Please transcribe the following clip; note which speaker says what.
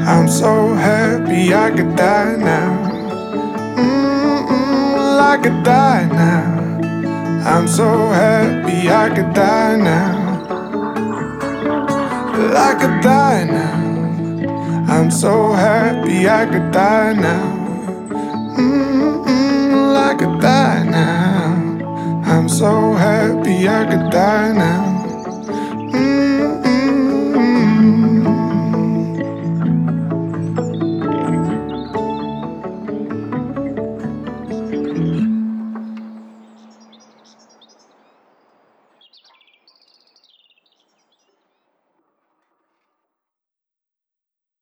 Speaker 1: I'm so happy I could die now. I could die now. I'm so happy I could die now. I could die now. I'm so happy I could die now. I could die now. I'm so happy I could die now.